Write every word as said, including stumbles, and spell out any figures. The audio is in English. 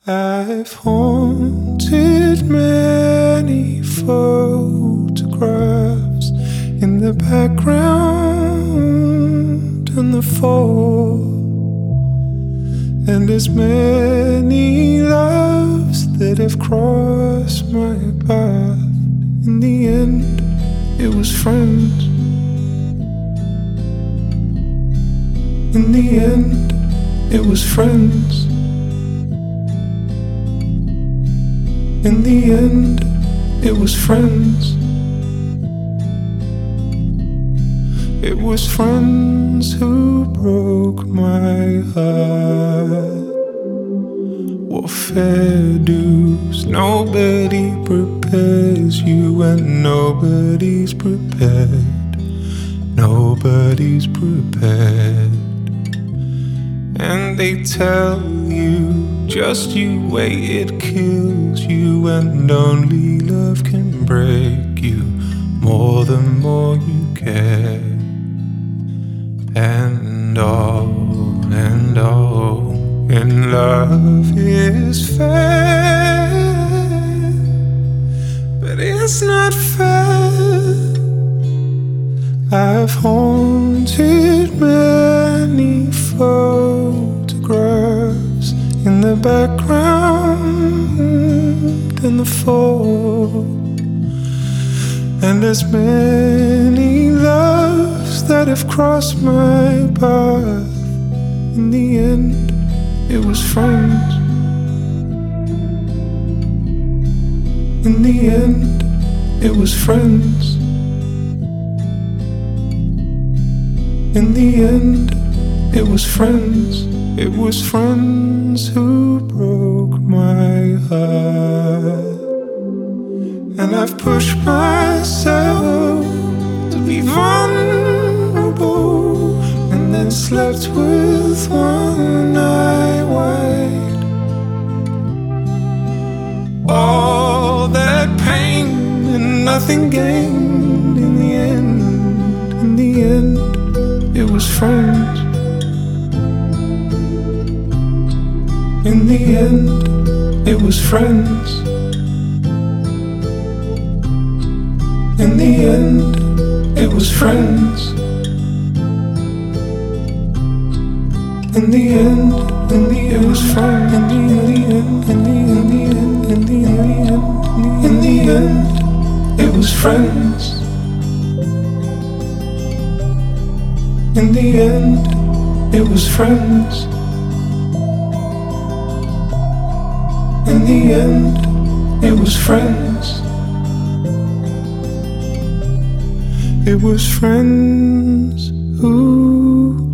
I've haunted many photographs in the background and the fall, and as many loves that have crossed my path. In the end, it was friends. In the end, it was friends. In the end, it was friends. It was friends who broke my heart. What fair dues, nobody prepares you, and nobody's prepared. Nobody's prepared. And they tell you, just you wait, it kills you, and only love can break you more the more you care. And all, and all in love is fair, but it's not fair. I've haunted many photographs in the background and the fall, and as many loves that have crossed my path. In the end, it was friends. In the end, it was friends. In the end, it was friends. It was friends who broke my heart. And I've pushed myself to be vulnerable, and then slept with one eye wide. All that pain and nothing gained. In the end, in the end, it was friends. In the end, it was friends. In the end, it was friends. In the end, in the end, it was friends. In the end, in the end, in the end, in the end, it was friends. In the end, it was friends. In the end, it was friends. It was friends who